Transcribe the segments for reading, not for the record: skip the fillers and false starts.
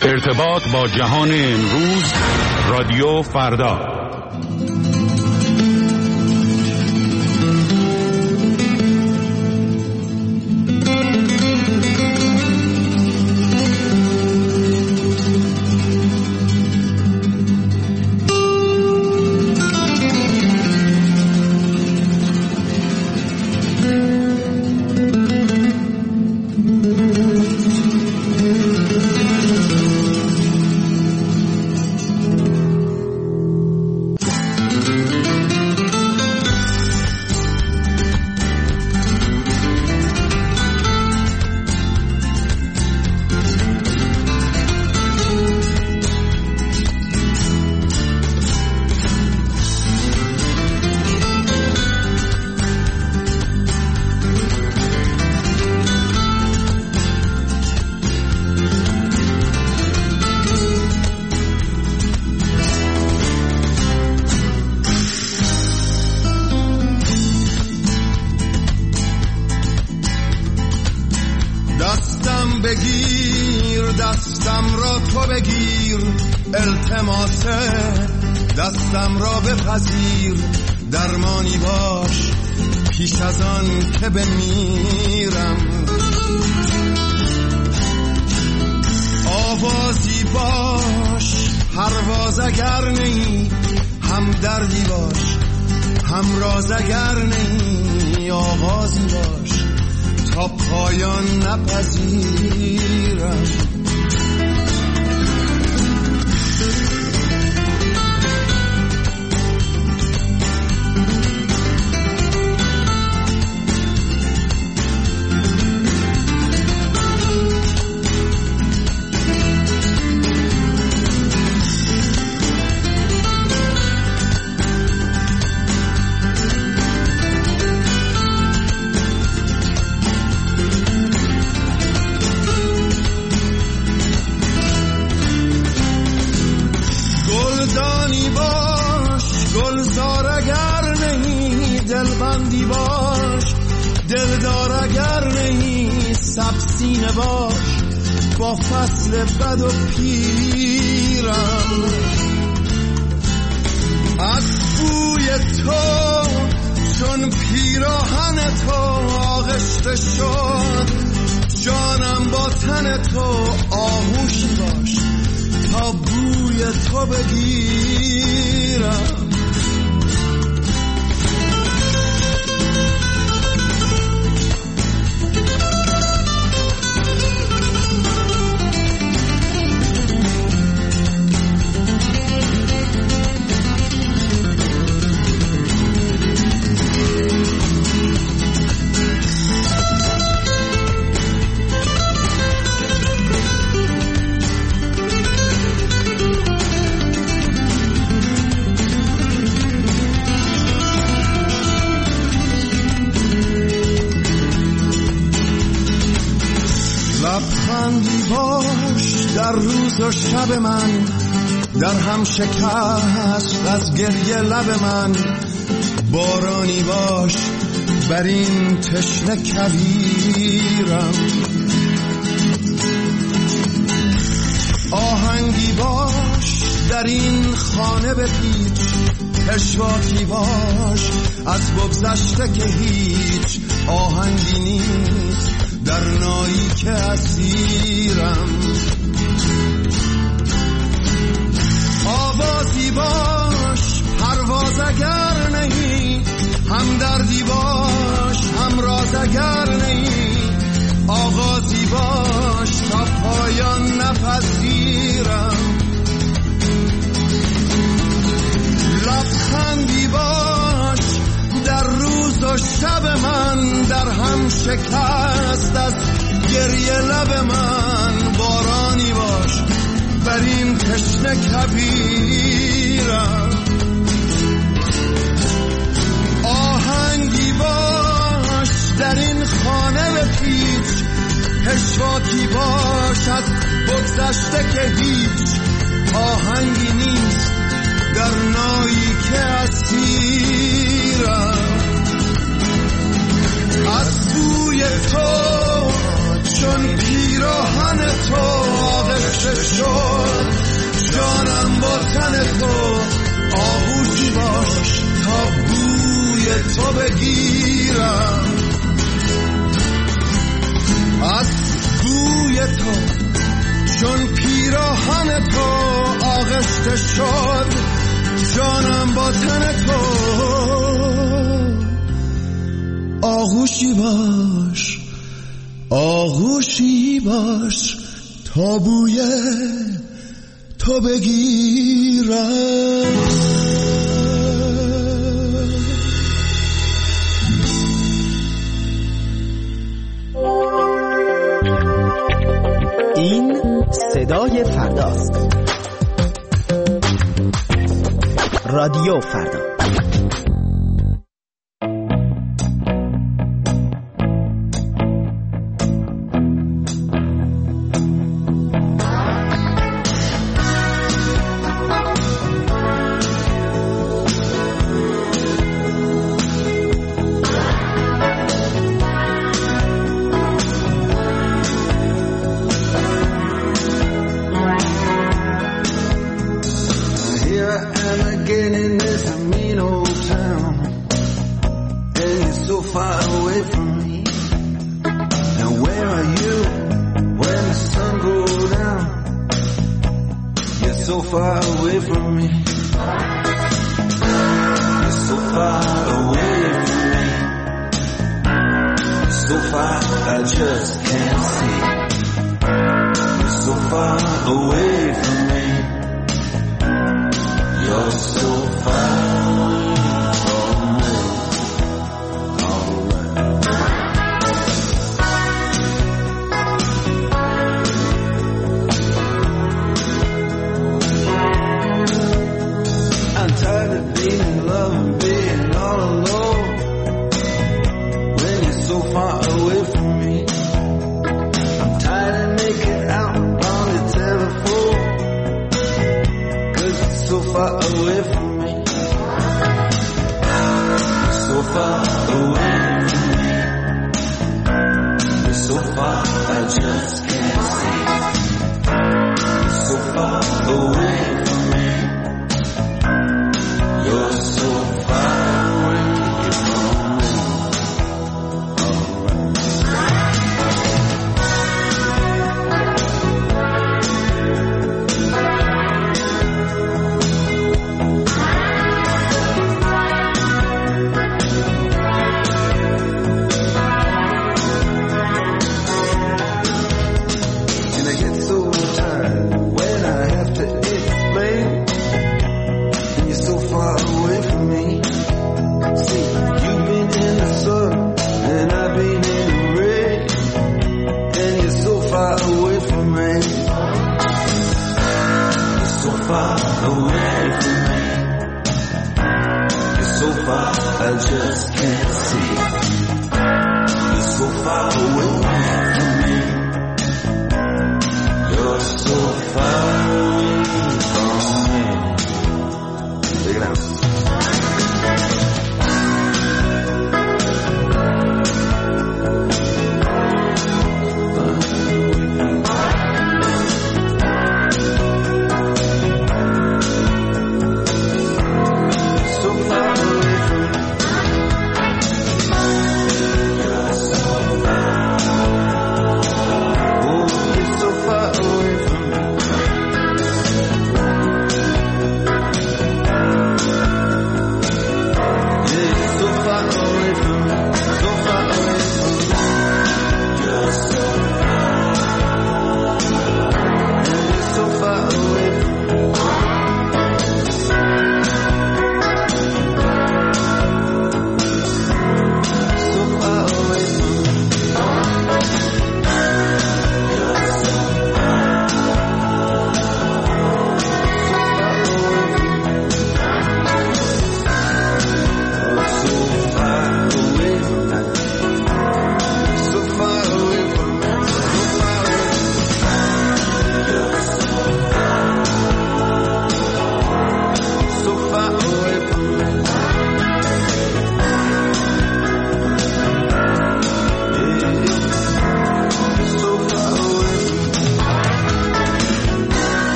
ارتباط با جهان امروز، رادیو فردا. بگیر دستم را تو بگیر، التماس دستم را بپذیر، درمانی باش پیش از آن که بمیرم، آوازی باش پرواز اگر نی، هم دردی باش هم راز اگر نی، آغازی باش تا پایان نپذیرم. دلبندی باش دلدار اگر نهی، سبسینه باش با فصل بد و پیرم، از بوی تو چون پیراهن تو آغشته شد، جانم با تن تو آغوشی باش تا بوی تو بگیرم. لبخندی باش در روز و شب من، در هم شکست از گریه لب من، بارانی باش بر این تشنه کویرم، آهنگی باش در این خانه بپیچ، پشواکی باش از بگذشته که هیچ آهنگی نیست در نایی که اسیرم، آوازی باش پرواز اگر نهی، هم دردی باش هم راز اگر نهی، آغازی باش تا پایان نپذیرم، لبخندی باش در روز و شب من، در هم شکست از گریه لب من، بارانی باش بر این تشنه کویرم، آهنگی باش در این خانه بپیچ، پشواکی باش از بگذشته که هیچ آهنگی نیست در نایی که اسیرم، از بوی تو چون پیراهن تو آغشته شد، تو بگیرم، از بوی تو چون پیراهن تو آغشته شد جانم با تن تو. آغوشی باش، آغوشی باش تا بوی تو بگیرم. این صدای فرداست. رادیو فردا.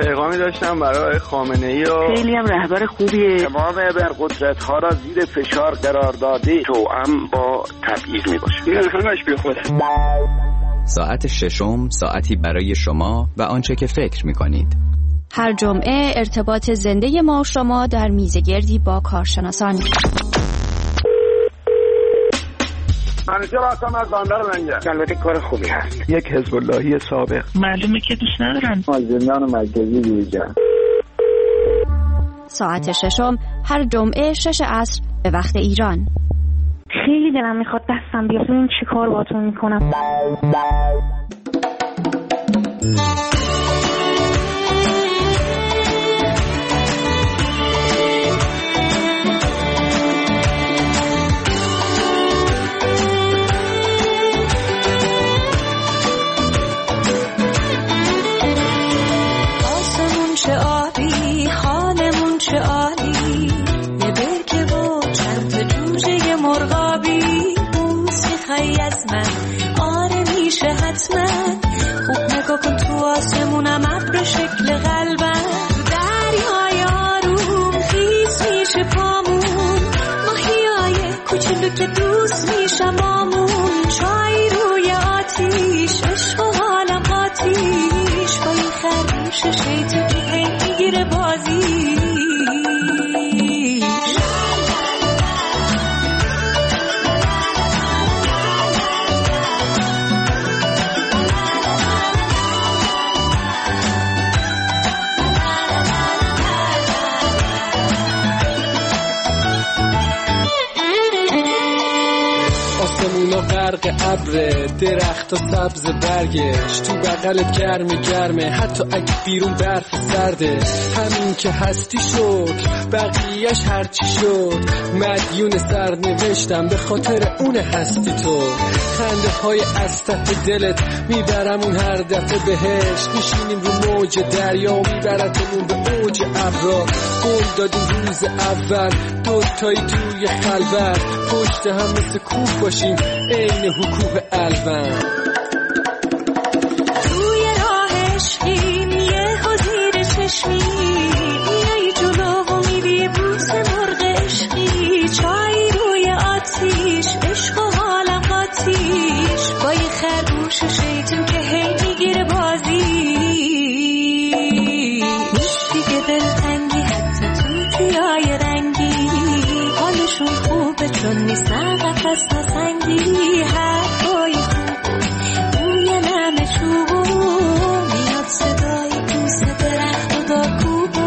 پیغامی داشتم برای خامنه‌ای و خیلی هم رهبر خوبیه. تمام ابرقدرت‌ها را زیر فشار قرار داده توأم با تبعیض میباشه. این همش بیخوده. ساعت ششم، ساعتی برای شما و آنچه که فکر می‌کنید. هر جمعه ارتباط زنده ما و شما در میزگردی با کارشناسان. منوچه راستم از باندار منگه. البته کار خوبی هست. یک حزب اللهی سابق. معلومه که دوست ندارن. از زندان مرکزی بیرون. ساعت ششم هر جمعه 6 عصر به وقت ایران. خیلی دلم میخواد دستم بیاد ببینم چی کار باهاتون میکنم. آسمون چه آبی، حالمون چه عالی، یه برکه و چند تا جوجه مرغابی. بوس میخوای از من؟ آره میشه حتما. خوب نگاه کن تو آسمونم ابر شکل قلبم. دریای آروم خیس میشه پامون، ماهیای کوچولو که دوست میشم آمون. چای روی آتیش، عشق و حالم قاتیش، با این خرگوش شیطون که هی میگیره بازی. آسمونا غرق ابره، درخت و سبز برگش، تو بغلت گرمه، حتی اگه بیرون برف سرده. همین که هستی شد، بقیهش هرچی شد. مدیون سرنوشتم به خاطر اون هستی تو. خنده های از ته دلت میبرمون هر دفعه بهش. میشینیم رو موج دریا و میبرتمون به اوج ابرا. قول دادیم روز اول دوتایی توی خلوت، پشت هم مثل کوه باشیم عین حکوه الون. توی راه عشقیم یه زیر چشمی، میای جلو و میری بوس مرغ عشقی. چای روی آتیش، عشق و حالم قاتیش، با یه خرگوش شیطون که هی میگیره بازی. نیست دیگه دلتنگی حتی تو تیای رنگی، حالشون خوبه چون نیستن قفص نسنگی. حرفای خوب روی نم چوبو، میاد صدای دوست درخت و داکوبو.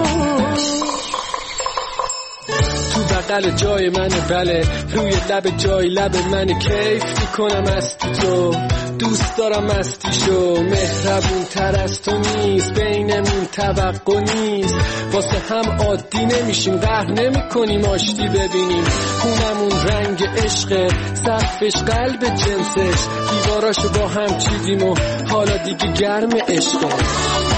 تو بغل جای منه بله، روی لب جای لب منه. کیف میکنم از تو، دوست دارم مستیشو. مهربون تر از تو نیست، بینمون توقع نیست. واسه هم عادی نمیشیم، قهر نمی کنیم آشتی ببینیم. خونمون رنگ عشقه، سقفش قلب جنسش. دیواراشو با هم چیدیم و حالا دیگه گرم عشقه.